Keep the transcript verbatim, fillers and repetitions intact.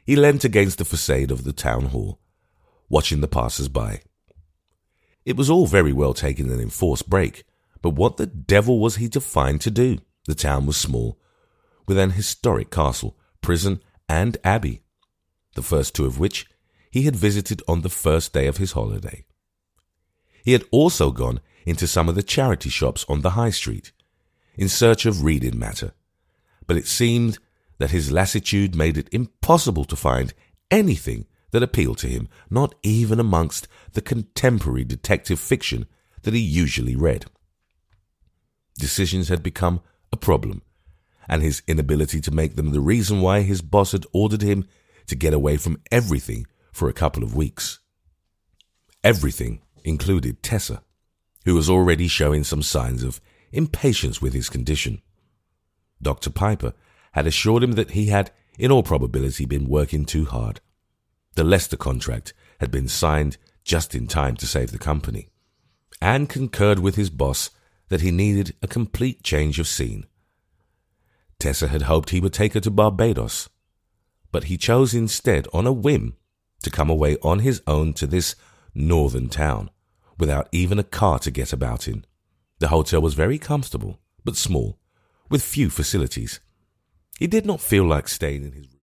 he leant against the facade of the town hall, watching the passers-by. It was all very well taking an enforced break, but what the devil was he to find to do? The town was small, with an historic castle, prison, and abbey, the first two of which he had visited on the first day of his holiday. He had also gone into some of the charity shops on the high street, in search of reading matter, but it seemed that his lassitude made it impossible to find anything that appealed to him, not even amongst the contemporary detective fiction that he usually read. Decisions had become a problem, and his inability to make them the reason why his boss had ordered him to get away from everything for a couple of weeks. Everything included Tessa, who was already showing some signs of impatience with his condition. Doctor Piper had assured him that he had, in all probability, been working too hard. The Leicester contract had been signed just in time to save the company, and concurred with his boss that he needed a complete change of scene. Tessa had hoped he would take her to Barbados, but he chose instead, on a whim, to come away on his own to this northern town, without even a car to get about in. The hotel was very comfortable, but small, with few facilities. He did not feel like staying in his